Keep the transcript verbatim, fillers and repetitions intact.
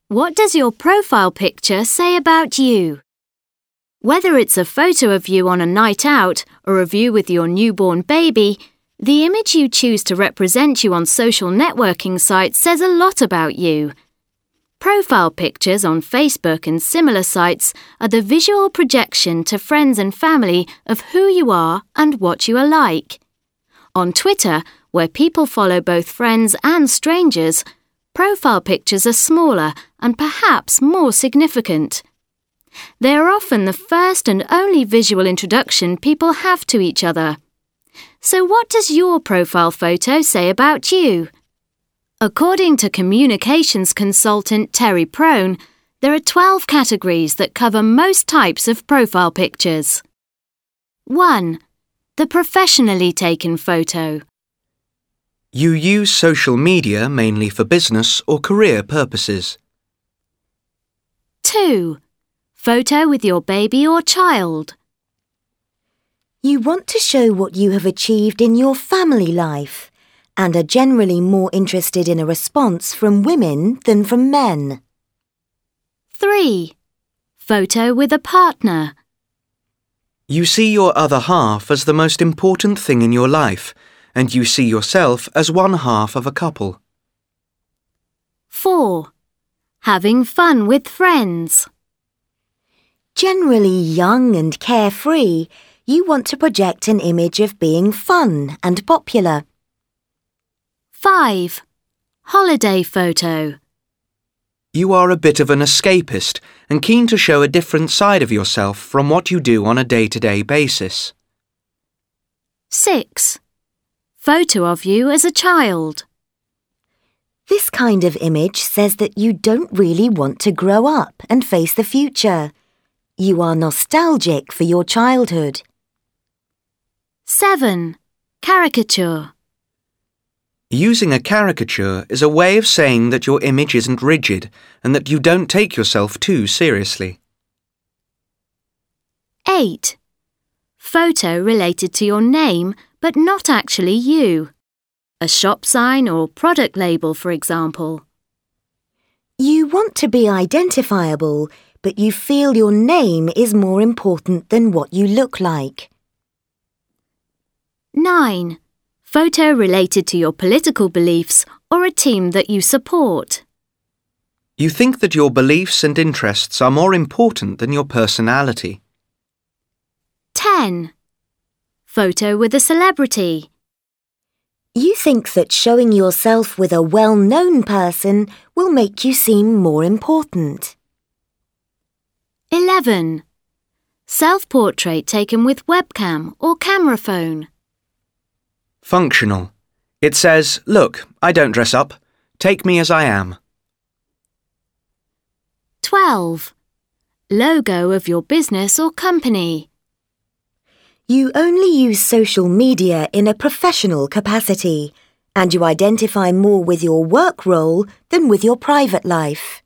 What does your profile picture say about you? Whether it's a photo of you on a night out or a view with your newborn baby, the image you choose to represent you on social networking sites says a lot about you. Profile pictures on Facebook and similar sites are the visual projection to friends and family of who you are and what you are like. On Twitter, where people follow both friends and strangers, profile pictures are smaller and perhaps more significant. They are often the first and only visual introduction people have to each other. So what does your profile photo say about you? According to communications consultant Terry Prone, there are twelve categories that cover most types of profile pictures. one. The professionally taken photo. You use social media mainly for business or career purposes. two. Photo with your baby or child. You want to show what you have achieved in your family life and are generally more interested in a response from women than from men. three. Photo with a partner. You see your other half as the most important thing in your life, and you see yourself as one half of a couple. four. Having fun with friends. Generally young and carefree, you want to project an image of being fun and popular. five. Holiday photo. You are a bit of an escapist and keen to show a different side of yourself from what you do on a day-to-day basis. six. Photo of you as a child. This kind of image says that you don't really want to grow up and face the future. You are nostalgic for your childhood. seven. Caricature. Using a caricature is a way of saying that your image isn't rigid and that you don't take yourself too seriously. eight. Photo related to your name but not actually you. A shop sign or product label, for example. You want to be identifiable, but you feel your name is more important than what you look like. nine. Photo related to your political beliefs or a team that you support. You think that your beliefs and interests are more important than your personality. ten. Photo with a celebrity. You think that showing yourself with a well-known person will make you seem more important. eleven. Self-portrait taken with webcam or camera phone. Functional. It says, look, I don't dress up. Take me as I am. twelve. Logo of your business or company. You only use social media in a professional capacity, and you identify more with your work role than with your private life.